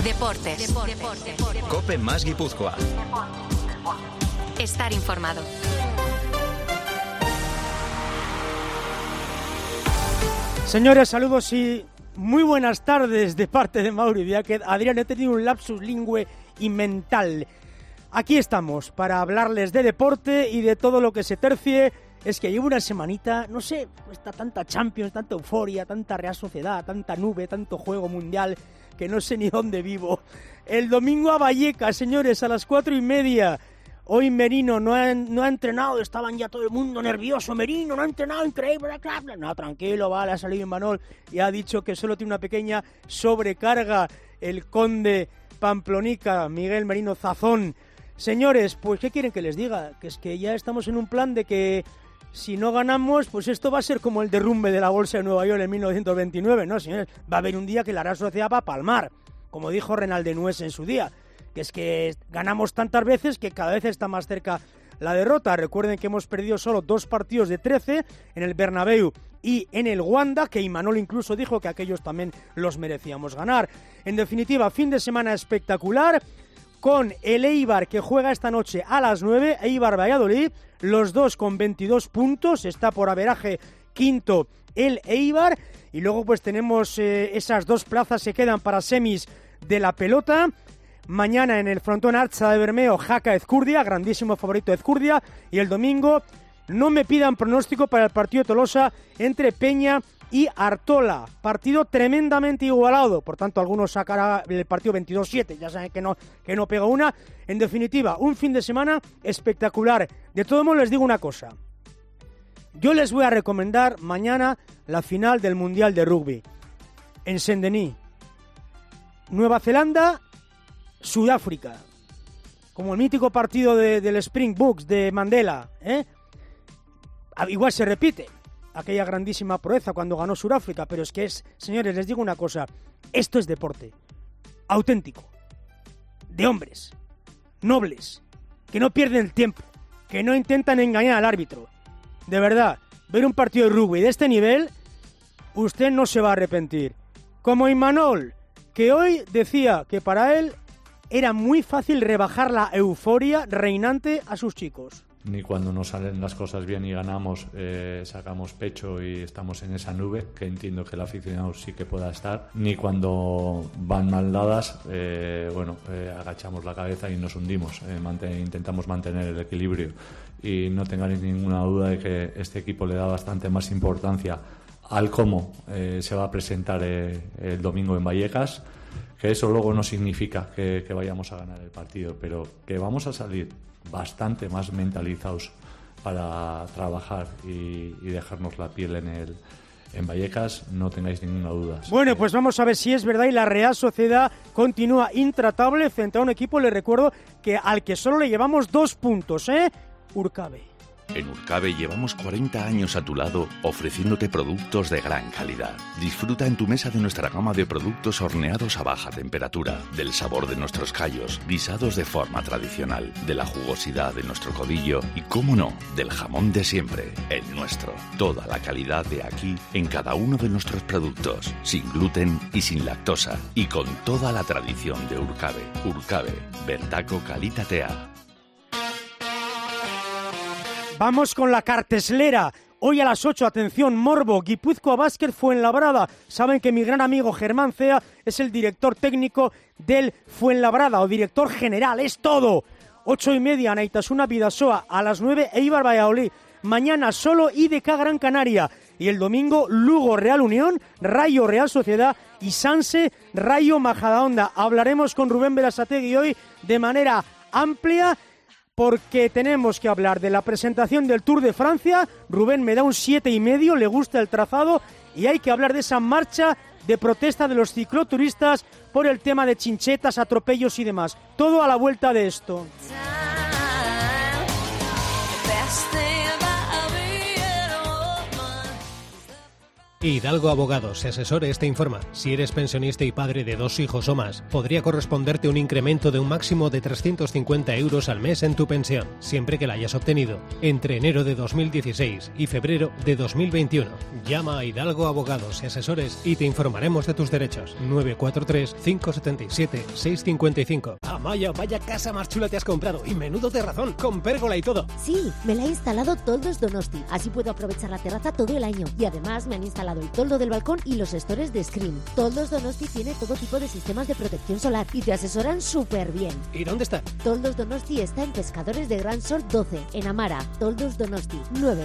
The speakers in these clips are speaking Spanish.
Deportes. COPE más Guipúzcoa. Estar informado. Señores, saludos y muy buenas tardes de parte de Mauri Diáquez. Adrián, he tenido un lapsus lingüe y mental. Aquí estamos para hablarles de deporte y de todo lo que se tercie. Es que llevo una semanita, no sé, está tanta Champions, tanta euforia, tanta Real Sociedad, tanta nube, tanto juego mundial, que no sé ni dónde vivo. El domingo a Vallecas, señores, a las 4:30. Hoy Merino no ha entrenado, estaban ya todo el mundo nervioso. Merino no ha entrenado, increíble. No, tranquilo, vale, ha salido Imanol y ha dicho que solo tiene una pequeña sobrecarga el conde Pamplonica, Miguel Merino Zazón. Señores, pues ¿qué quieren que les diga? Que es que ya estamos en un plan de que si no ganamos, pues esto va a ser como el derrumbe de la bolsa de Nueva York en 1929, ¿no, señores? Va a haber un día que la Real Sociedad va a palmar, como dijo Renaldenues en su día. Que es que ganamos tantas veces que cada vez está más cerca la derrota. Recuerden que hemos perdido solo 2 partidos de 13 en el Bernabéu y en el Wanda, que Imanol incluso dijo que aquellos también los merecíamos ganar. En definitiva, fin de semana espectacular con el Eibar, que juega esta noche a las 9, Eibar-Valladolid, los dos con 22 puntos, está por averaje quinto el Eibar, y luego pues tenemos esas 2 plazas se quedan para semis de la pelota. Mañana en el frontón Archa de Bermeo, Jaca Ezcurdia, grandísimo favorito Ezcurdia. Y el domingo no me pidan pronóstico para el partido de Tolosa entre Peña y Artola. Partido tremendamente igualado. Por tanto, algunos sacarán el partido 22-7. Ya saben que no pega una. En definitiva, un fin de semana espectacular. De todos modos, les digo una cosa. Yo les voy a recomendar mañana la final del Mundial de Rugby. En Saint-Denis. Nueva Zelanda, Sudáfrica, como el mítico partido del Springboks de Mandela, Igual se repite aquella grandísima proeza cuando ganó Sudáfrica, pero es que señores, les digo una cosa, esto es deporte auténtico, de hombres, nobles, que no pierden el tiempo, que no intentan engañar al árbitro. De verdad, ver un partido de rugby de este nivel, usted no se va a arrepentir. Como Imanol, que hoy decía que para él era muy fácil rebajar la euforia reinante a sus chicos. Ni cuando nos salen las cosas bien y ganamos, sacamos pecho y estamos en esa nube, que entiendo que el aficionado sí que pueda estar. Ni cuando van mal dadas, agachamos la cabeza y nos hundimos. Intentamos mantener el equilibrio. Y no tengáis ninguna duda de que este equipo le da bastante más importancia al cómo se va a presentar el domingo en Vallecas. Que eso luego no significa que vayamos a ganar el partido, pero que vamos a salir bastante más mentalizados para trabajar y dejarnos la piel en Vallecas, no tengáis ninguna duda. Bueno, pues vamos a ver si es verdad y la Real Sociedad continúa intratable frente a un equipo, les recuerdo, que al que solo le llevamos 2 puntos, Urcabe. En Urcabe llevamos 40 años a tu lado ofreciéndote productos de gran calidad. Disfruta en tu mesa de nuestra gama de productos horneados a baja temperatura, del sabor de nuestros callos, guisados de forma tradicional, de la jugosidad de nuestro codillo y, cómo no, del jamón de siempre, el nuestro. Toda la calidad de aquí en cada uno de nuestros productos, sin gluten y sin lactosa, y con toda la tradición de Urcabe. Urcabe, Bertaco Kalitatea. Vamos con la carteslera. Hoy a las 8, atención, Morbo, Guipúzcoa Basket Fuenlabrada. Saben que mi gran amigo Germán Cea es el director técnico del Fuenlabrada, o director general, es todo. 8:30, Naitasuna Bidasoa. A las 9, Eibar Valladolid. Mañana solo IDK Gran Canaria. Y el domingo, Lugo Real Unión, Rayo Real Sociedad y Sanse Rayo Majadahonda. Hablaremos con Rubén Berasategui hoy de manera amplia, porque tenemos que hablar de la presentación del Tour de Francia. Rubén me da un 7,5, le gusta el trazado, y hay que hablar de esa marcha de protesta de los cicloturistas por el tema de chinchetas, atropellos y demás. Todo a la vuelta de esto. Hidalgo Abogados y Asesores te informa. Si eres pensionista y padre de 2 hijos o más, podría corresponderte un incremento de un máximo de 350 euros al mes en tu pensión, siempre que la hayas obtenido entre enero de 2016 y febrero de 2021. Llama a Hidalgo Abogados y Asesores y te informaremos de tus derechos. 943-577-655. Amaya, vaya casa más chula te has comprado y menudo terrazón, con pérgola y todo. Sí, me la ha instalado Toldos Donosti. Así puedo aprovechar la terraza todo el año. Y además me han instalado el toldo del balcón y los stores de Screen. Toldos Donosti tiene todo tipo de sistemas de protección solar y te asesoran súper bien. ¿Y dónde está? Toldos Donosti está en Pescadores de Gran Sol 12, en Amara. Toldos Donosti,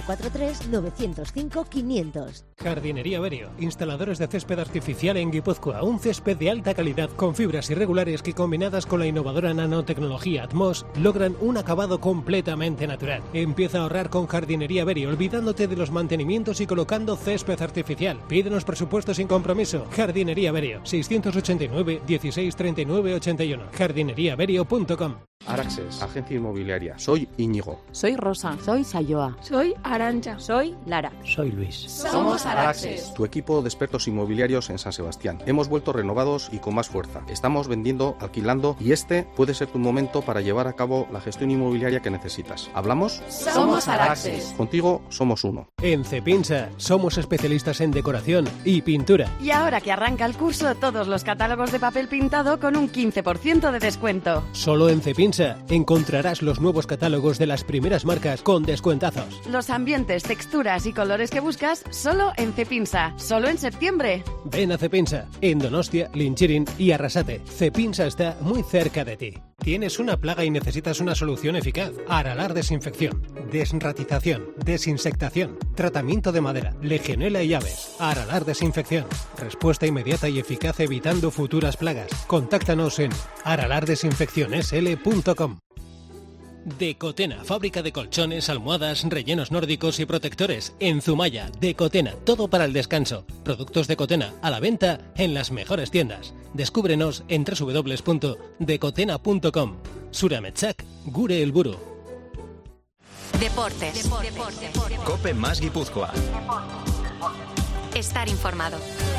943-905-500. Jardinería Berio, instaladores de césped artificial en Guipúzcoa. Un césped de alta calidad con fibras irregulares que, combinadas con la innovadora nanotecnología Atmos, logran un acabado completamente natural. Empieza a ahorrar con Jardinería Berio, olvidándote de los mantenimientos y colocando césped artificial. Pídenos presupuesto sin compromiso. Jardinería Berio, 689 16 39 81. jardineriaberio.com. Araxes, agencia inmobiliaria. Soy Íñigo. Soy Rosa. Soy Sayoa. Soy Arantxa. Soy Lara. Soy Luis. Somos Araxes. Tu equipo de expertos inmobiliarios en San Sebastián. Hemos vuelto renovados y con más fuerza. Estamos vendiendo, alquilando y este puede ser tu momento para llevar a cabo la gestión inmobiliaria que necesitas. ¿Hablamos? Somos Araxes. Contigo somos uno. En Cepinsa somos especialistas en decoración y pintura. Y ahora que arranca el curso, todos los catálogos de papel pintado con un 15% de descuento. Solo en Cepinsa encontrarás los nuevos catálogos de las primeras marcas con descuentazos. Los ambientes, texturas y colores que buscas solo en Cepinsa. Solo en septiembre. Ven a Cepinsa, en Donostia, Linchirin y Arrasate. Cepinsa está muy cerca de ti. ¿Tienes una plaga y necesitas una solución eficaz? Aralar Desinfección, desratización, desinsectación, tratamiento de madera, legionela y aves. Aralar Desinfección. Respuesta inmediata y eficaz evitando futuras plagas. Contáctanos en aralardesinfeccionsl.com. Decotena, fábrica de colchones, almohadas, rellenos nórdicos y protectores. En Zumaya, Decotena, todo para el descanso. Productos Decotena, a la venta en las mejores tiendas. Descúbrenos en www.decotena.com. Surametsak, gure helburu. Deportes. Cope más Guipúzcoa. Estar informado.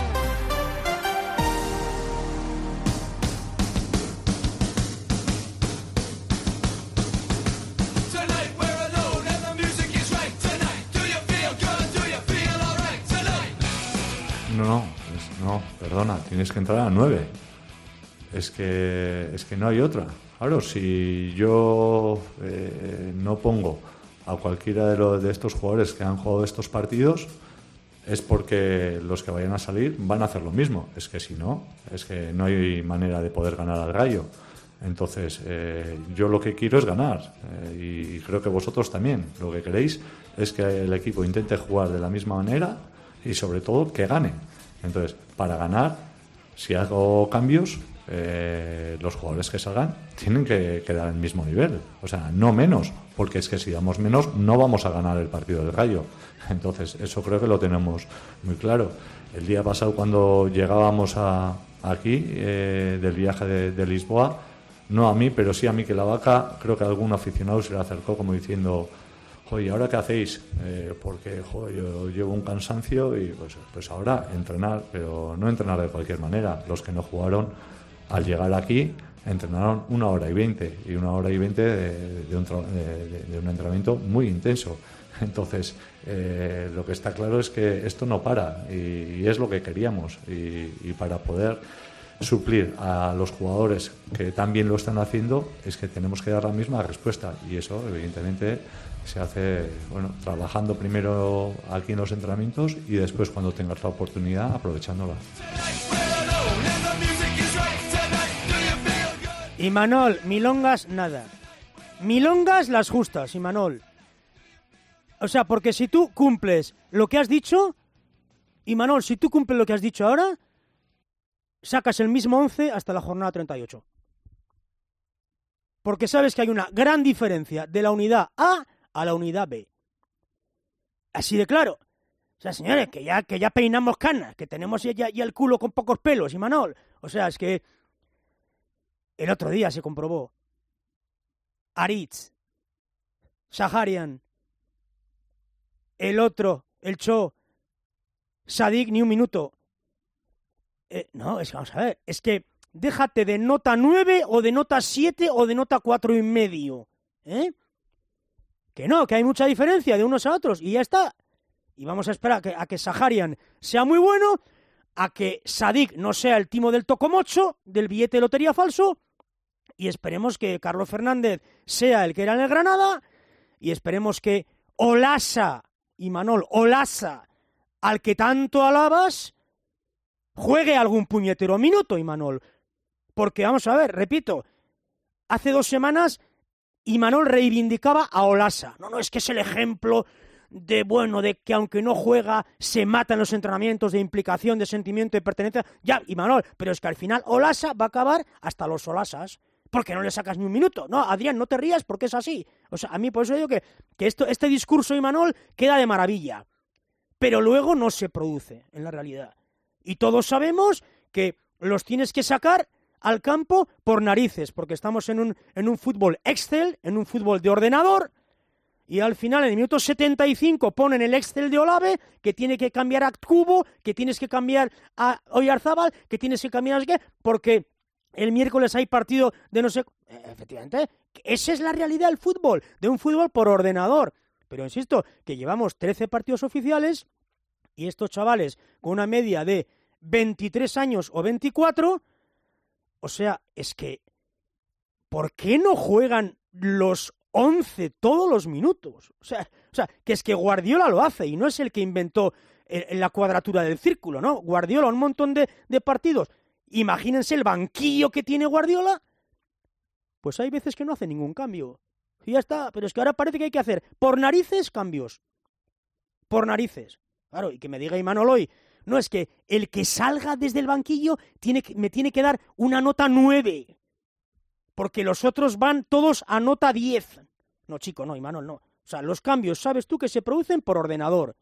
No, perdona, tienes que entrar a 9. Es que no hay otra. Claro, si yo no pongo a cualquiera de estos jugadores que han jugado estos partidos, es porque los que vayan a salir van a hacer lo mismo. Es que si no, es que no hay manera de poder ganar al Rayo. Entonces, yo lo que quiero es ganar, y creo que vosotros también. Lo que queréis es que el equipo intente jugar de la misma manera y sobre todo que gane. Entonces, para ganar, si hago cambios, los jugadores que salgan tienen que dar el mismo nivel, o sea, no menos, porque es que si damos menos no vamos a ganar el partido del Rayo. Entonces, eso creo que lo tenemos muy claro. El día pasado, cuando llegábamos aquí del viaje de Lisboa, no a mí, pero sí a Mikel Labaca, creo que algún aficionado se le acercó como diciendo: oye, ¿ahora qué hacéis? Porque yo llevo un cansancio y pues ahora entrenar, pero no entrenar de cualquier manera. Los que no jugaron, al llegar aquí, entrenaron 1 hora y 20, y 1 hora y 20 de un entrenamiento muy intenso. Entonces, lo que está claro es que esto no para, y es lo que queríamos, y para poder suplir a los jugadores que también lo están haciendo, es que tenemos que dar la misma respuesta, y eso evidentemente se hace, trabajando primero aquí en los entrenamientos y después, cuando tengas la oportunidad, aprovechándola. Imanol, milongas nada. Milongas las justas, Imanol. O sea, porque si tú cumples lo que has dicho, Imanol, si tú cumples lo que has dicho ahora, sacas el mismo 11 hasta la jornada 38. Porque sabes que hay una gran diferencia de la unidad A a la unidad B. Así de claro. O sea, señores, que ya peinamos canas, que tenemos ya el culo con pocos pelos, Imanol. O sea, es que el otro día se comprobó. Aritz, Saharian, el otro, el Cho, Sadik ni un minuto. No, vamos a ver, es que déjate de nota 9 o de nota 7 o de nota 4,5. Que no, que hay mucha diferencia de unos a otros y ya está. Y vamos a esperar a que Saharian sea muy bueno, a que Sadik no sea el timo del tocomocho, del billete de lotería falso, y esperemos que Carlos Fernández sea el que era en el Granada, y esperemos que Olasa, Imanol, Olasa, al que tanto alabas, juegue algún puñetero minuto, Imanol. Porque, vamos a ver, repito, hace 2 semanas Imanol reivindicaba a Olasa. No, es que es el ejemplo de que aunque no juega, se mata en los entrenamientos, de implicación, de sentimiento de pertenencia. Ya, Imanol, pero es que al final Olasa va a acabar hasta los Olasas. Porque no le sacas ni un minuto. No, Adrián, no te rías porque es así. O sea, a mí por eso digo que este discurso, Imanol, queda de maravilla. Pero luego no se produce en la realidad. Y todos sabemos que los tienes que sacar al campo por narices, porque estamos en un fútbol Excel, en un fútbol de ordenador, y al final, en el minuto 75, ponen el Excel de Olave, que tiene que cambiar a Cubo, que tienes que cambiar a Oyarzábal, que tienes que cambiar a no sé qué, porque el miércoles hay partido de no sé... Efectivamente, esa es la realidad del fútbol, de un fútbol por ordenador. Pero insisto, que llevamos 13 partidos oficiales, y estos chavales con una media de 23 años o 24, o sea, es que ¿por qué no juegan los 11 todos los minutos? O sea, que es que Guardiola lo hace y no es el que inventó la cuadratura del círculo, ¿no? Guardiola, un montón de partidos. Imagínense el banquillo que tiene Guardiola. Pues hay veces que no hace ningún cambio. Y ya está, pero es que ahora parece que hay que hacer por narices cambios. Por narices. Claro, y que me diga Imanol hoy, no, es que el que salga desde el banquillo me tiene que dar una nota 9. Porque los otros van todos a nota 10. No, chico, no, Imanol, no. O sea, los cambios, sabes tú que se producen por ordenador.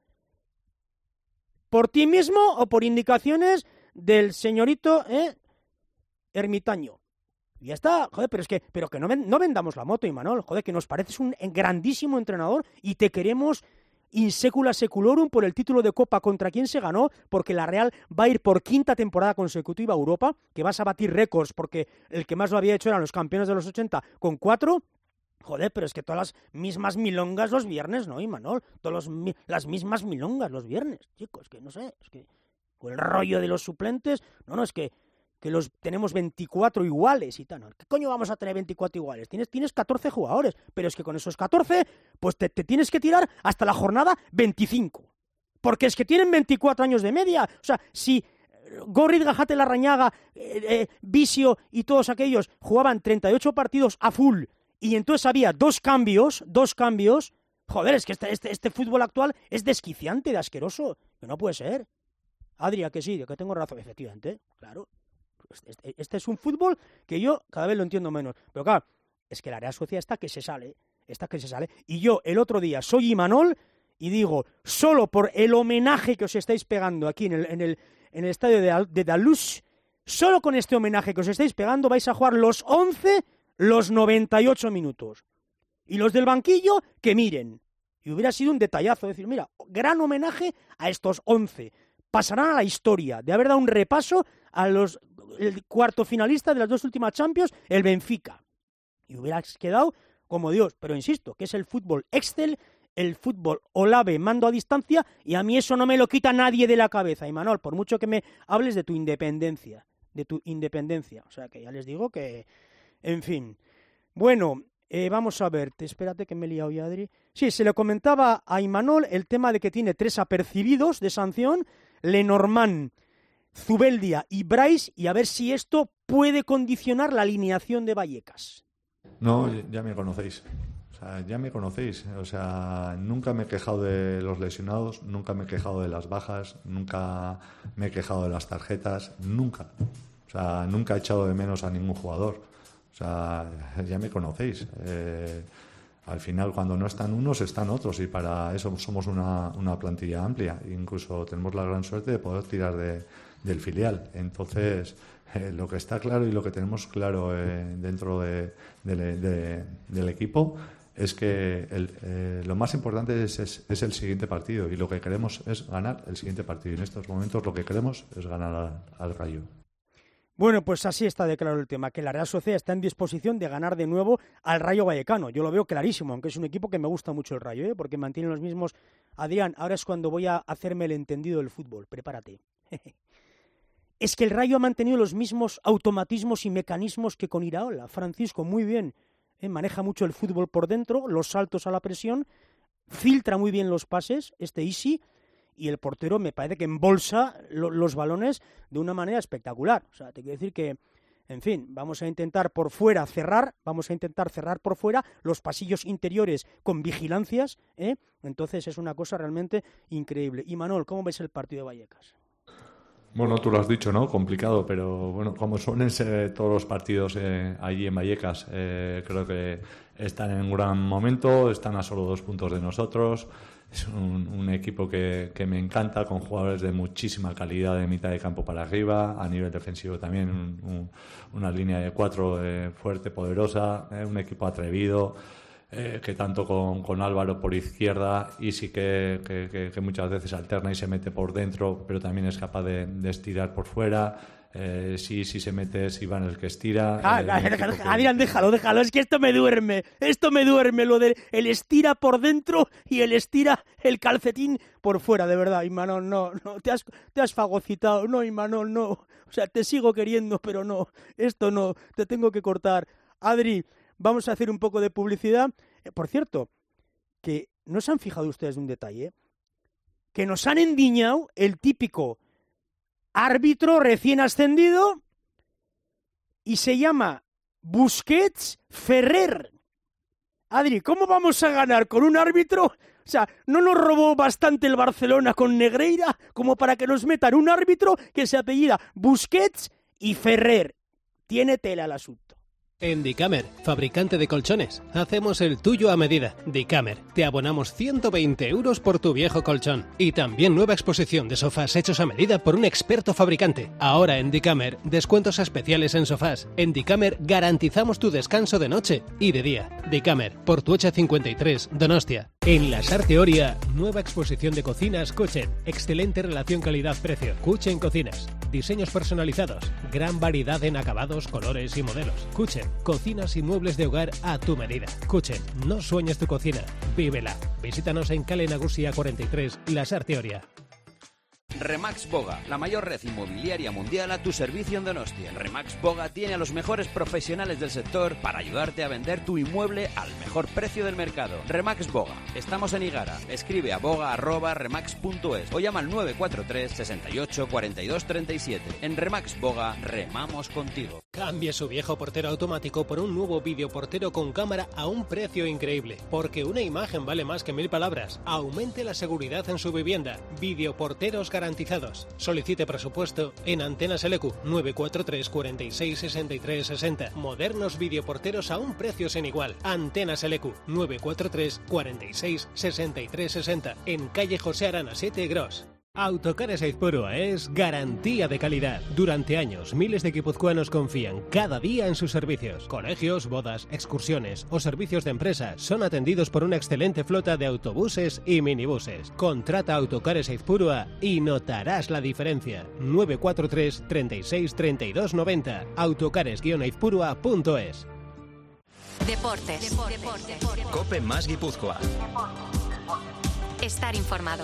Por ti mismo o por indicaciones del señorito ermitaño. Y ya está, joder, pero que no vendamos la moto, Imanol, joder, que nos pareces un grandísimo entrenador y te queremos in secula seculorum por el título de Copa contra quien se ganó, porque la Real va a ir por 5ª temporada consecutiva a Europa, que vas a batir récords, porque el que más lo había hecho eran los campeones de los 80 con 4. Joder, pero es que todas las mismas milongas los viernes, ¿no, Imanol? Las mismas milongas los viernes, chicos, que no sé, es que con el rollo de los suplentes, no, es que los tenemos 24 iguales y tal, ¿no? ¿Qué coño vamos a tener 24 iguales? Tienes 14 jugadores, pero es que con esos 14, pues te tienes que tirar hasta la jornada 25, porque es que tienen 24 años de media. O sea, si Gorrit, Gajate, Larrañaga, Vicio y todos aquellos jugaban 38 partidos a full, y entonces había dos cambios, joder, es que este fútbol actual es desquiciante, de asqueroso, que no puede ser. Adria, que sí, que tengo razón, efectivamente, claro. Este es un fútbol que yo cada vez lo entiendo menos. Pero claro, es que la Real Sociedad está que se sale. Y yo el otro día soy Imanol y digo, solo por el homenaje que os estáis pegando aquí en el estadio de Daluz, solo con este homenaje que os estáis pegando vais a jugar los 11, los 98 minutos. Y los del banquillo, que miren. Y hubiera sido un detallazo decir, mira, gran homenaje a estos 11. Pasarán a la historia de haber dado un repaso a el cuarto finalista de las 2 últimas Champions, el Benfica. Y hubieras quedado como Dios. Pero insisto, que es el fútbol Excel, el fútbol Olave, mando a distancia, y a mí eso no me lo quita nadie de la cabeza, Imanol, por mucho que me hables de tu independencia. O sea, que ya les digo que, en fin. Bueno, vamos a ver, espérate que me he liado ya, Adri. Sí, se le comentaba a Imanol el tema de que tiene 3 apercibidos de sanción, Lenormand, Zubeldia y Bryce, y a ver si esto puede condicionar la alineación de Vallecas. No, ya me conocéis. O sea, nunca me he quejado de los lesionados, nunca me he quejado de las bajas, nunca me he quejado de las tarjetas, nunca. O sea, nunca he echado de menos a ningún jugador. O sea, ya me conocéis. Al final, cuando no están unos, están otros, y para eso somos una plantilla amplia. Incluso tenemos la gran suerte de poder tirar del filial. Entonces, lo que está claro y lo que tenemos claro dentro del equipo es que lo más importante es el siguiente partido, y lo que queremos es ganar el siguiente partido. Y en estos momentos lo que queremos es ganar al Rayo. Bueno, pues así está de claro el tema, que la Real Sociedad está en disposición de ganar de nuevo al Rayo Vallecano. Yo lo veo clarísimo, aunque es un equipo que me gusta mucho el Rayo, porque mantiene los mismos... Adrián, ahora es cuando voy a hacerme el entendido del fútbol, prepárate. Es que el Rayo ha mantenido los mismos automatismos y mecanismos que con Iraola. Francisco, muy bien, maneja mucho el fútbol por dentro, los saltos a la presión, filtra muy bien los pases, Isi, y el portero me parece que embolsa los balones de una manera espectacular. O sea, te quiero decir que, en fin, vamos a intentar por fuera cerrar por fuera los pasillos interiores con vigilancias, Entonces es una cosa realmente increíble. Y Manol, ¿cómo ves el partido de Vallecas? Bueno, tú lo has dicho, ¿no? Complicado, pero bueno, como suelen ser todos los partidos allí en Vallecas, creo que están en un gran momento, están a solo 2 puntos de nosotros. Es un equipo que me encanta, con jugadores de muchísima calidad de mitad de campo para arriba, a nivel defensivo también, una línea de 4 fuerte, poderosa, un equipo atrevido, que tanto con Álvaro por izquierda, y sí que muchas veces alterna y se mete por dentro, pero también es capaz de estirar por fuera. Si se mete es Iván el que estira. Adrián, déjalo, es que esto me duerme, lo del el estira por dentro y el estira el calcetín por fuera, de verdad. Imanol, no, te has fagocitado, no, Imanol, no, o sea, te sigo queriendo, pero no, esto no, te tengo que cortar. Adri, vamos a hacer un poco de publicidad. Por cierto, que no se han fijado ustedes en un detalle, que nos han endiñado el típico árbitro recién ascendido y se llama Busquets Ferrer. Adri, ¿cómo vamos a ganar con un árbitro? O sea, ¿no nos robó bastante el Barcelona con Negreira como para que nos metan un árbitro que se apellida Busquets y Ferrer? Tiene tela el asunto. En Dicamer, fabricante de colchones, hacemos el tuyo a medida. Dicamer, te abonamos 120 euros por tu viejo colchón. Y también nueva exposición de sofás hechos a medida por un experto fabricante. Ahora en Dicamer, descuentos especiales en sofás. En Dicamer garantizamos tu descanso de noche y de día. Dicamer, Portuocha 53, Donostia. En la Sarteoria, nueva exposición de cocinas Kuchen. Excelente relación calidad-precio. Kuchen Cocinas. Diseños personalizados. Gran variedad en acabados, colores y modelos. Kuchen. Cocinas y muebles de hogar a tu medida. Kuchen, no sueñes tu cocina, vívela. Visítanos en Calle Nagusia 43, La Sarteoria. Remax Boga, la mayor red inmobiliaria mundial a tu servicio en Donostia. Remax Boga tiene a los mejores profesionales del sector para ayudarte a vender tu inmueble al mejor precio del mercado. Remax Boga, estamos en Igara. Escribe a boga@remax.es o llama al 943 68 42 37. En Remax Boga, remamos contigo. Cambie su viejo portero automático por un nuevo videoportero con cámara a un precio increíble. Porque una imagen vale más que 1000 palabras. Aumente la seguridad en su vivienda. Videoporteros garantizados. Solicite presupuesto en Antenas LQ 943 46 63 60. Modernos videoporteros a un precio sin igual. Antenas LQ 943 46 63 60. En calle José Arana 7 Gros. Autocares Aizpurua es garantía de calidad. Durante años, miles de guipuzcoanos confían cada día en sus servicios. Colegios, bodas, excursiones o servicios de empresa son atendidos por una excelente flota de autobuses y minibuses. Contrata Autocares Aizpurua y notarás la diferencia. 943 36 32 90. Autocares-aizpurua.es. Deportes. Cope más Guipúzcoa. Estar informado.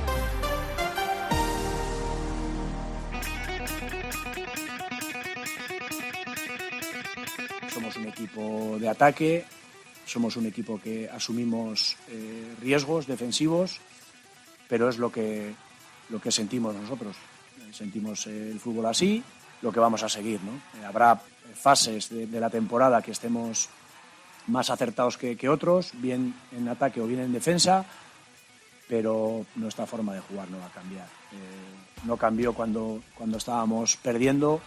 Somos un equipo de ataque, somos un equipo que asumimos riesgos defensivos, pero es lo que sentimos nosotros. Sentimos el fútbol así, lo que vamos a seguir, ¿no? Habrá fases de la temporada que estemos más acertados que otros, bien en ataque o bien en defensa, pero nuestra forma de jugar no va a cambiar. No cambió cuando estábamos perdiendo.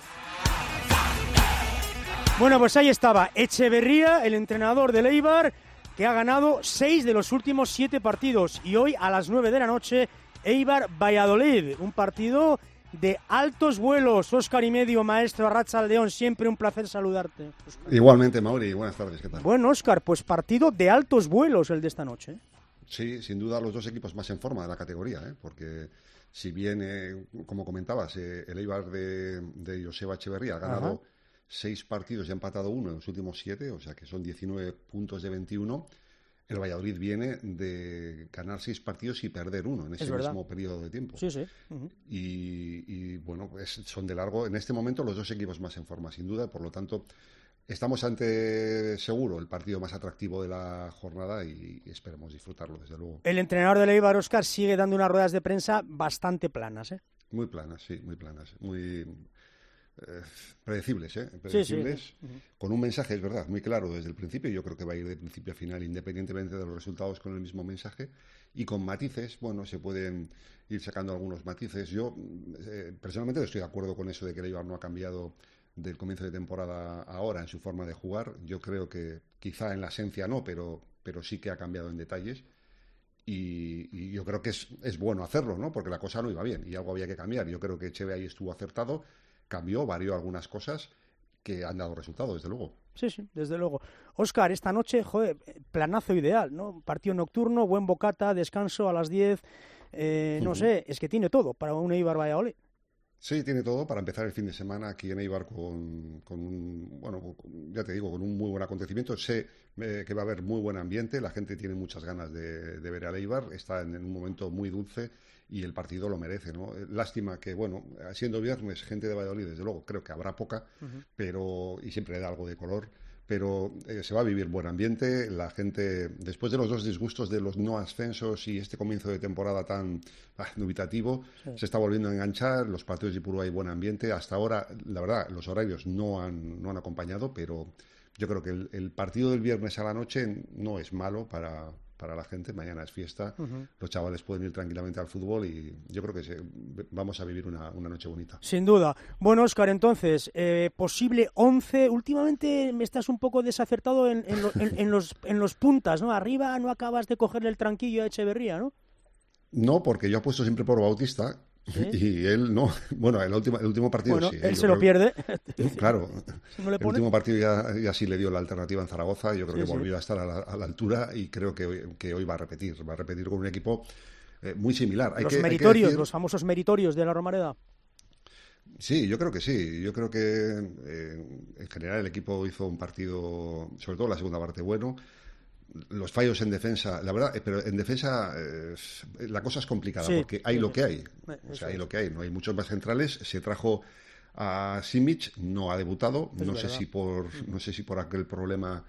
Bueno, pues ahí estaba Echeverría, el entrenador del Eibar, que ha ganado 6 de los últimos 7 partidos. Y hoy a las 9 de la noche, Eibar-Valladolid. Un partido de altos vuelos. Óscar y Medio, maestro Arratsaldeon, siempre un placer saludarte. Óscar. Igualmente, Mauri, buenas tardes, ¿qué tal? Bueno, Óscar, pues partido de altos vuelos el de esta noche. Sí, sin duda los dos equipos más en forma de la categoría, porque si bien, como comentabas, el Eibar de Joseba Echeverría ha ganado 6 partidos y ha empatado 1 en los últimos 7, o sea que son 19 puntos de 21, el Valladolid viene de ganar 6 partidos y perder 1 en ese mismo periodo de tiempo. Sí, sí. Y bueno, son de largo, en este momento, los dos equipos más en forma, sin duda, por lo tanto, estamos ante, seguro, el partido más atractivo de la jornada y esperemos disfrutarlo, desde luego. El entrenador del Eibar, Óscar, sigue dando unas ruedas de prensa bastante planas, ¿eh? Muy planas, sí, muy planas, muy predecibles, Sí. Con un mensaje, es verdad, muy claro desde el principio. Yo creo que va a ir de principio a final, independientemente de los resultados, con el mismo mensaje, y con matices. Bueno, se pueden ir sacando algunos matices. Yo personalmente estoy de acuerdo con eso de que el Eibar no ha cambiado del comienzo de temporada ahora en su forma de jugar. Yo creo que quizá en la esencia no, pero sí que ha cambiado en detalles. Y yo creo que es bueno hacerlo, ¿no? Porque la cosa no iba bien y algo había que cambiar. Yo creo que Echeve ahí estuvo acertado, cambió, varió algunas cosas que han dado resultado, desde luego. Sí, desde luego. Óscar, esta noche, planazo ideal, ¿no? Partido nocturno, buen bocata, descanso a las 10, no sé, es que tiene todo para un Eibar Valladolid. Sí, tiene todo para empezar el fin de semana aquí en Eibar con ya te digo, con un muy buen acontecimiento. Sé que va a haber muy buen ambiente, la gente tiene muchas ganas de ver al Eibar, está en un momento muy dulce y el partido lo merece, ¿no? Lástima que, bueno, siendo viernes, gente de Valladolid, desde luego, creo que habrá poca, y siempre le da algo de color, pero se va a vivir buen ambiente. La gente, después de los 2 disgustos de los no ascensos y este comienzo de temporada tan dubitativo, se está volviendo a enganchar. Los partidos de Ipurúa hay buen ambiente. Hasta ahora, la verdad, los horarios no han acompañado, pero yo creo que el partido del viernes a la noche no es malo para la gente. Mañana es fiesta, los chavales pueden ir tranquilamente al fútbol y yo creo que vamos a vivir una noche bonita. Sin duda. Bueno, Óscar, entonces, posible 11. Últimamente me estás un poco desacertado en los puntas, ¿no? Arriba no acabas de cogerle el tranquillo a Echeverría, ¿no? No, porque yo apuesto siempre por Bautista. ¿Sí? Y él no. Bueno, el último partido sí. Él se lo pierde. Claro. ¿No le pone? El último partido ya sí le dio la alternativa en Zaragoza. Yo creo que volvió a estar a la altura y creo que hoy va a repetir. Va a repetir con un equipo muy similar. Los famosos meritorios de la Romareda. Sí, yo creo que sí. Yo creo que en general el equipo hizo un partido, sobre todo la segunda parte, bueno. Los fallos en defensa, la verdad, pero en defensa la cosa es complicada porque hay lo que hay. O sea, hay lo que hay. No hay muchos más centrales. Se trajo a Simic, no ha debutado. No sé si por aquel problema,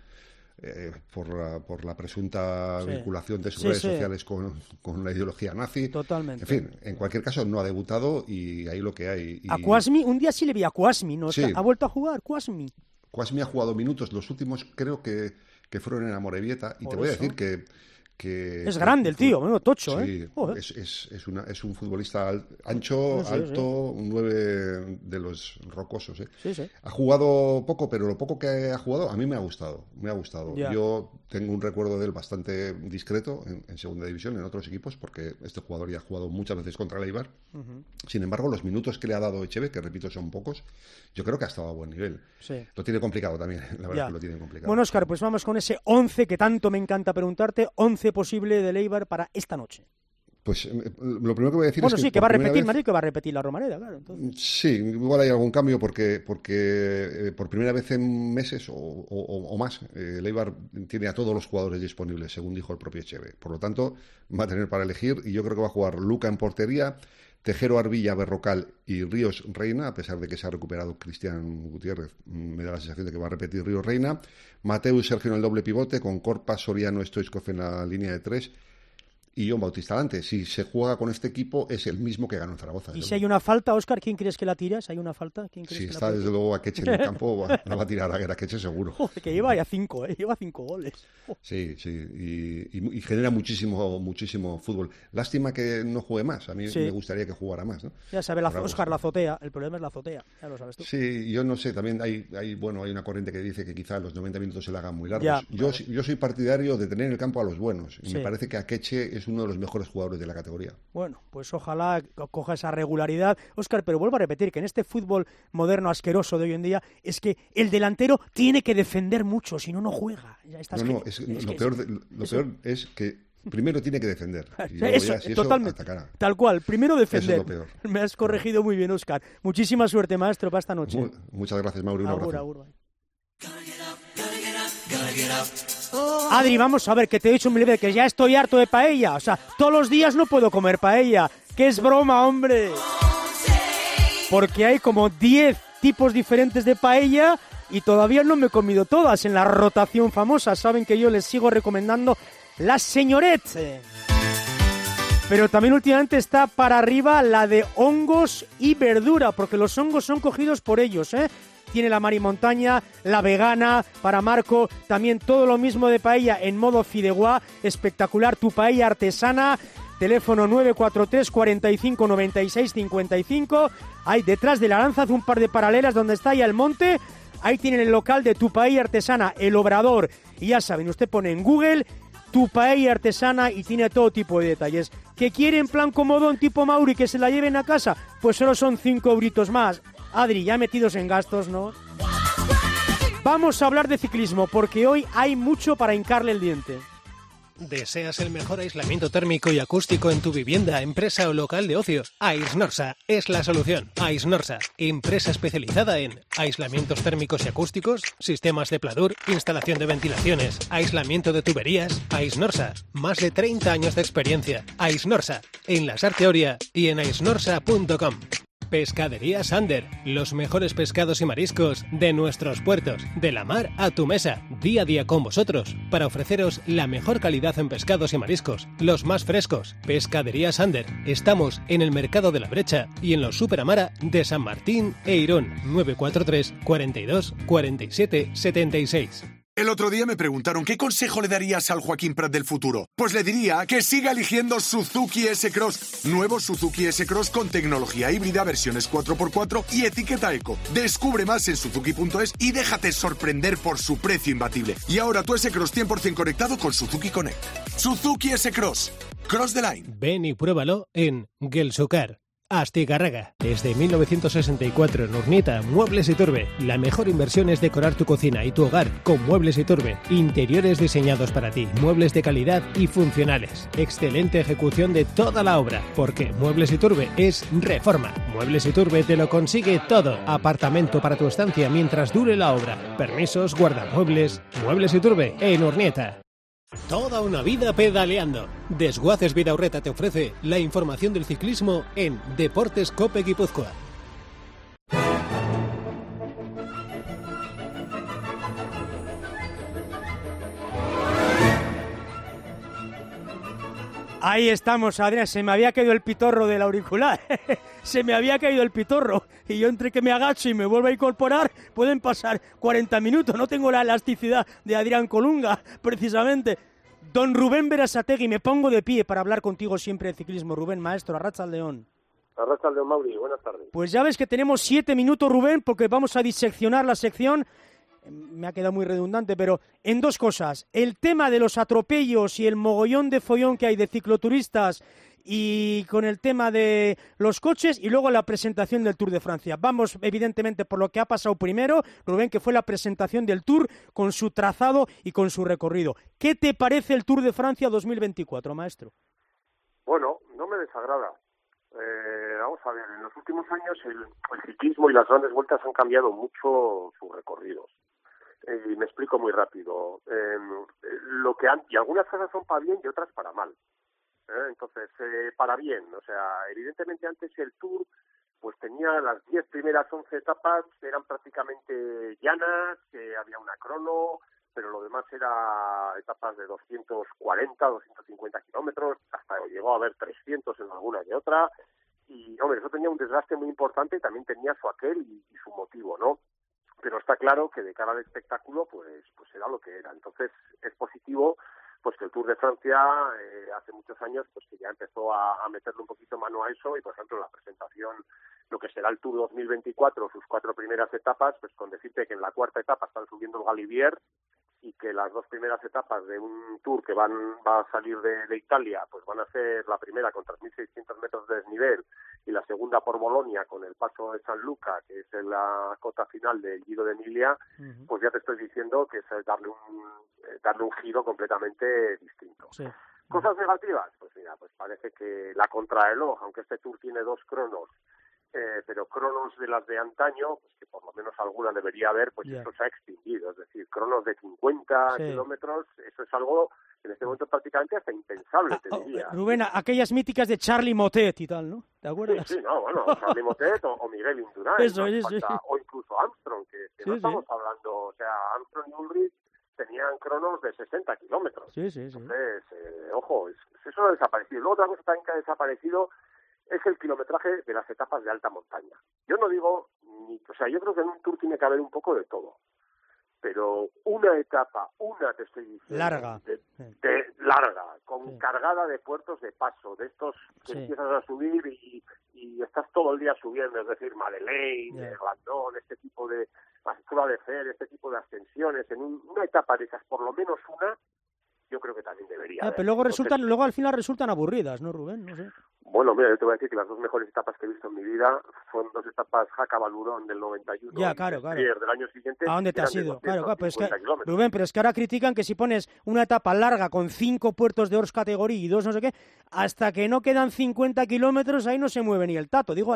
por la presunta vinculación de sus redes sociales con la ideología nazi. Totalmente. En fin, en cualquier caso no ha debutado y hay lo que hay. A Kouasmi, un día sí le vi a Kouasmi, ¿no? Sí. Ha vuelto a jugar Kouasmi. Kouasmi ha jugado minutos, los últimos creo que fueron en Amorebieta, y te voy a decir que es grande el tío, menudo tocho, sí, es un futbolista alto, un 9 de los rocosos. Sí. Ha jugado poco, pero lo poco que ha jugado a mí me ha gustado. Ya. Yo tengo un recuerdo de él bastante discreto en segunda división, en otros equipos, porque este jugador ya ha jugado muchas veces contra el Eibar. Sin embargo, los minutos que le ha dado Echeve, que repito son pocos, yo creo que ha estado a buen nivel. Sí. Lo tiene complicado también, la verdad que lo tiene complicado. Bueno, Óscar, pues vamos con ese 11 que tanto me encanta preguntarte, 11 posible del Eibar para esta noche. Pues lo primero que voy a decir es que va a repetir Madrid, que va a repetir la Romareda, claro. Entonces. Sí, igual hay algún cambio porque por primera vez en meses o más, el Eibar tiene a todos los jugadores disponibles, según dijo el propio Echeve. Por lo tanto, va a tener para elegir y yo creo que va a jugar Luca en portería, Tejero, Arbilla, Berrocal y Ríos Reina, a pesar de que se ha recuperado Cristian Gutiérrez. Me da la sensación de que va a repetir Ríos Reina. Mateu y Sergio en el doble pivote, con Corpa, Soriano, Stoichkov en la línea de 3 y John Bautista delante. Si se juega con este equipo, es el mismo que ganó en Zaragoza. Y si hay una falta, Óscar, ¿quién crees que la tira? Si hay una falta, ¿quién crees que la está desde luego Akeche en el campo, la va a tirar a Akeche seguro. Joder, que lleva ya 5, lleva 5 goles. Sí, y genera muchísimo fútbol. Lástima que no juegue más, a mí me gustaría que jugara más, ¿no? Ya sabe, Óscar, la azotea, el problema es la azotea, ya lo sabes tú. Sí, yo no sé, también hay una corriente que dice que quizá los 90 minutos se le hagan muy largos. Yo soy partidario de tener en el campo a los buenos, y me parece que Akeche es uno de los mejores jugadores de la categoría. Bueno, pues ojalá coja esa regularidad. Óscar, pero vuelvo a repetir que en este fútbol moderno asqueroso de hoy en día es que el delantero tiene que defender mucho, si no, no juega. Lo peor es que primero tiene que defender. Y eso, totalmente. Atacará. Tal cual, primero defender. Eso es lo peor. Me has corregido muy bien, Óscar. Muchísima suerte, maestro, para esta noche. Muchas gracias, Mauri. Un abrazo. Agur. Adri, vamos a ver, que te he dicho mil veces que ya estoy harto de paella. O sea, todos los días no puedo comer paella. ¡Que es broma, hombre! Porque hay como 10 tipos diferentes de paella y todavía no me he comido todas en la rotación famosa. Saben que yo les sigo recomendando la Señorette. Pero también últimamente está para arriba la de hongos y verdura, porque los hongos son cogidos por ellos, ¿eh? Tiene la marimontaña, la vegana, para Marco, también todo lo mismo de paella en modo fideuá, espectacular, tu paella artesana, teléfono 943 45 96 55, ahí detrás de la lanza hace un par de paralelas donde está ya el monte, ahí tienen el local de tu paella artesana, El Obrador, y ya saben, usted pone en Google tu paella artesana y tiene todo tipo de detalles. ¿Que quiere en plan comodón tipo Mauri que se la lleven a casa? Pues solo son 5 euritos más. Adri, ya metidos en gastos, ¿no? Vamos a hablar de ciclismo, porque hoy hay mucho para hincarle el diente. ¿Deseas el mejor aislamiento térmico y acústico en tu vivienda, empresa o local de ocio? Aisnorsa es la solución. Aisnorsa, empresa especializada en aislamientos térmicos y acústicos, sistemas de pladur, instalación de ventilaciones, aislamiento de tuberías. Aisnorsa, más de 30 años de experiencia. Aisnorsa, en la Sarteoria y en aisnorsa.com. Pescadería Sander, los mejores pescados y mariscos de nuestros puertos, de la mar a tu mesa, día a día con vosotros, para ofreceros la mejor calidad en pescados y mariscos, los más frescos. Pescadería Sander, estamos en el Mercado de la Brecha y en los Superamara de San Martín e Irún, 943 42 47 76. El otro día me preguntaron ¿qué consejo le darías al Joaquín Prat del futuro? Pues le diría que siga eligiendo Suzuki S-Cross. Nuevo Suzuki S-Cross con tecnología híbrida, versiones 4x4 y etiqueta eco. Descubre más en suzuki.es y déjate sorprender por su precio imbatible. Y ahora tu S-Cross 100% conectado con Suzuki Connect. Suzuki S-Cross. Cross the line. Ven y pruébalo en Gelsucar. Astigarraga. Desde 1964 en Urnieta, Muebles Iturbe. La mejor inversión es decorar tu cocina y tu hogar con Muebles Iturbe. Interiores diseñados para ti, muebles de calidad y funcionales. Excelente ejecución de toda la obra, porque Muebles Iturbe es reforma. Muebles Iturbe te lo consigue todo. Apartamento para tu estancia mientras dure la obra. Permisos, guardamuebles. Muebles Iturbe en Urnieta. Toda una vida pedaleando. Desguaces Vidaurreta te ofrece la información del ciclismo en Deportes Cope Guipúzcoa. Ahí estamos, Adrián, se me había caído el pitorro del auricular, se me había caído el pitorro, y yo entre que me agacho y me vuelvo a incorporar, pueden pasar 40 minutos, no tengo la elasticidad de Adrián Colunga, precisamente. Don Rubén Berasategui, me pongo de pie para hablar contigo siempre de ciclismo. Rubén, maestro, Arratsaldeon. Arratsaldeon, Mauri, buenas tardes. Pues ya ves que tenemos 7 minutos, Rubén, porque vamos a diseccionar la sección. Me ha quedado muy redundante, pero en 2 cosas. El tema de los atropellos y el mogollón de follón que hay de cicloturistas y con el tema de los coches y luego la presentación del Tour de Francia. Vamos, evidentemente, por lo que ha pasado primero, Rubén, que fue la presentación del Tour con su trazado y con su recorrido. ¿Qué te parece el Tour de Francia 2024, maestro? Bueno, no me desagrada. Vamos a ver, en los últimos años el ciclismo y las grandes vueltas han cambiado mucho sus recorridos. Y me explico muy rápido. Y algunas cosas son para bien y otras para mal. Entonces, para bien, o sea, evidentemente antes el Tour pues tenía las 10 primeras 11 etapas, eran prácticamente llanas, había una crono, pero lo demás era etapas de 240, 250 kilómetros, hasta llegó a haber 300 en alguna y otra, y hombre, eso tenía un desgaste muy importante y también tenía su aquel y su motivo, ¿no? Pero está claro que de cara al espectáculo pues era lo que era. Entonces es positivo pues que el Tour de Francia hace muchos años pues que ya empezó a meterle un poquito mano a eso y por ejemplo la presentación, lo que será el Tour 2024, sus 4 primeras etapas, pues con decirte que en la 4ª etapa están subiendo el Galibier, y que las 2 primeras etapas de un tour que va a salir de Italia, pues van a ser la primera con 3.600 metros de desnivel y la segunda por Bolonia con el paso de San Luca, que es la cota final del Giro de Emilia, pues ya te estoy diciendo que es darle un giro completamente distinto. Sí. ¿Cosas negativas? Pues mira, pues parece que la contrarreloj, aunque este tour tiene 2 cronos, pero cronos de las de antaño, pues que por lo menos alguna debería haber, pues esto se ha extinguido. Es decir, cronos de 50 kilómetros, eso es algo en este momento prácticamente hasta impensable, te diría. Rubén, aquellas míticas de Charlie Motet y tal, ¿no? ¿Te acuerdas? Sí, no, bueno, Charlie Motet o Miguel Indurain, eso, o incluso Armstrong, que no estamos hablando, o sea, Armstrong y Ulrich tenían cronos de 60 kilómetros. Entonces, ojo, eso ha desaparecido. Luego otra cosa también que ha desaparecido es el kilometraje de las etapas de alta montaña. Yo no digo, yo creo que en un tour tiene que haber un poco de todo, pero una etapa, te estoy diciendo, larga, larga, cargada de puertos de paso, de estos que empiezas a subir y estás todo el día subiendo, es decir, Madeleine, Glandón, este tipo de Prueba de Fer, este tipo de ascensiones, en una etapa de esas, por lo menos una, yo creo que también debería haber. Pero luego al final resultan aburridas, ¿no, Rubén? No sé. Bueno, mira, yo te voy a decir que las 2 mejores etapas que he visto en mi vida son 2 etapas Jaca-Balurón del 91 y del año siguiente. ¿A dónde te has ido? Claro, pero es que, Rubén, pero es que ahora critican que si pones una etapa larga con 5 puertos de Horse Category y 2 no sé qué, hasta que no quedan 50 kilómetros ahí no se mueve ni el tato. Digo,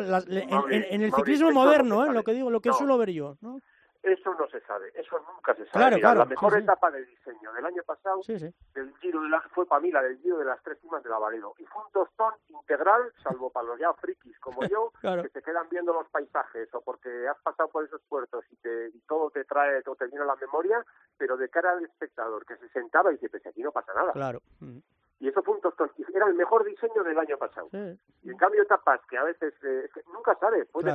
en el ciclismo moderno, lo que suelo ver yo, ¿no? Eso no se sabe, eso nunca se sabe. Claro, la mejor etapa de diseño del año pasado del Giro fue para mí la del Giro de las 3 cimas de Lavaredo. Y fue un tostón integral, salvo para los ya frikis como yo, que se quedan viendo los paisajes o porque has pasado por esos puertos y todo te trae, todo te viene a la memoria, pero de cara al espectador que se sentaba y dice, pues aquí no pasa nada. Claro. Y eso fue un tostón. Y era el mejor diseño del año pasado. Y en cambio etapas que a veces es que nunca sabes, puede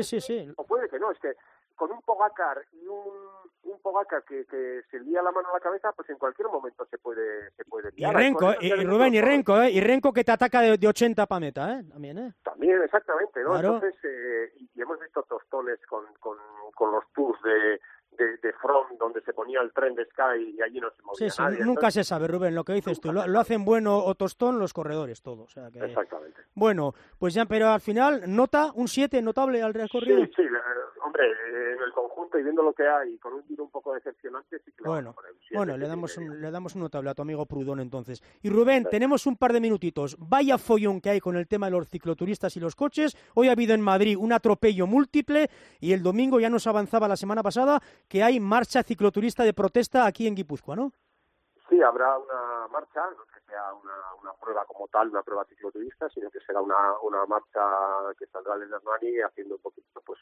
o puede que no, es que con un Pogacar y un Pogacar que se lía la mano a la cabeza, pues en cualquier momento se puede liar. Y Rubén, y Renko que te ataca de 80 para meta, también, También, exactamente, ¿no? Claro. Entonces, y hemos visto tostones con los tours de From, donde se ponía el tren de Sky y allí no se movía nadie. Nunca se sabe, Rubén, lo que dices tú. Lo hacen bueno o tostón los corredores, todo. O sea que... Exactamente. Bueno, pues ya, pero al final, nota, un 7 notable al recorrido. Sí, hombre, en el conjunto y viendo lo que hay, con un giro un poco decepcionante, sí que lo bueno, le damos un notable a tu amigo Prudón entonces. Y Rubén, tenemos un par de minutitos. Vaya follón que hay con el tema de los cicloturistas y los coches. Hoy ha habido en Madrid un atropello múltiple y el domingo ya nos avanzaba la semana pasada que hay marcha cicloturista de protesta aquí en Guipúzcoa, ¿no? Sí, habrá una marcha, no es que sea una prueba como tal, una prueba cicloturista, sino que será una marcha que saldrá desde Hernani haciendo un poquito pues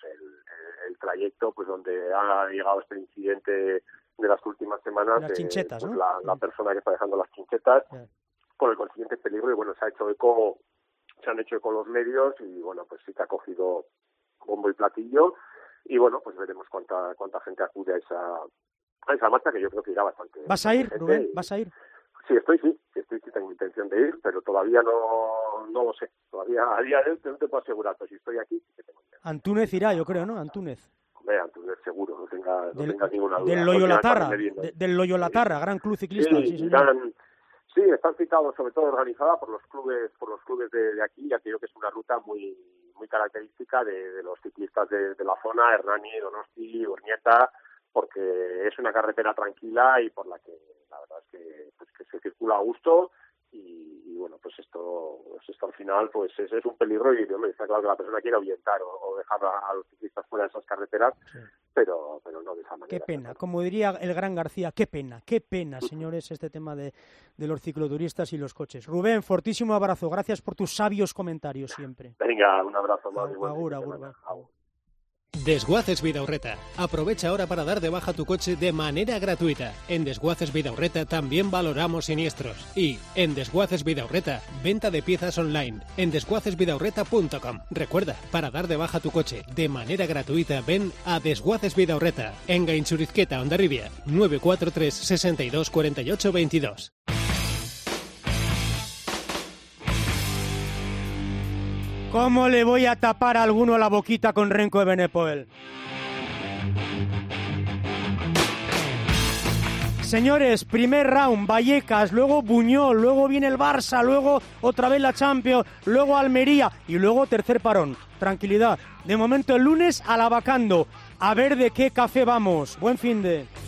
el trayecto pues donde ha llegado este incidente de las últimas semanas. Las chinchetas, pues, ¿no? la persona que está dejando las chinchetas, con el consiguiente peligro, y bueno, se han hecho eco los medios y bueno, pues sí que ha cogido bombo y platillo. Y bueno, pues veremos cuánta gente acude a esa marcha, que yo creo que irá bastante. ¿Vas a ir, Rubén? ¿Vas a ir? Sí, tengo intención de ir, pero todavía no lo sé. Todavía a día de hoy no te puedo asegurar, pero si estoy aquí, sí que tengo intención. Antúnez irá, yo creo, ¿no? Antúnez. Hombre, Antúnez seguro, no tengas ninguna duda. Del Loyolatarra, gran club ciclista. Sí, están citados, sobre todo organizada por los clubes de aquí, ya que creo que es una ruta muy característica de los ciclistas de la zona, Hernani, Donosti, Urnieta, porque es una carretera tranquila y por la que la verdad es que se circula a gusto y bueno, pues esto al final pues es un peligro y hombre, está claro que la persona quiere ahuyentar o dejar a los ciclistas fuera de esas carreteras, pero no de esa manera. Qué pena, como diría el gran García, qué pena, señores, este tema de los cicloturistas y los coches. Rubén, fortísimo abrazo, gracias por tus sabios comentarios siempre. Venga, un abrazo más. Agur. Desguaces Vidaurreta. Aprovecha ahora para dar de baja tu coche de manera gratuita. En Desguaces Vidaurreta también valoramos siniestros. Y en Desguaces Vidaurreta, venta de piezas online en desguacesvidaurreta.com. Recuerda, para dar de baja tu coche de manera gratuita, ven a Desguaces Vidaurreta, en Gainchurizqueta, Hondarribia, 943 62 48 22. ¿Cómo le voy a tapar a alguno la boquita con Renko de Benepoel? Señores, primer round, Vallecas, luego Buñol, luego viene el Barça, luego otra vez la Champions, luego Almería y luego tercer parón. Tranquilidad. De momento el lunes a Lavacando. A ver de qué café vamos. Buen fin de...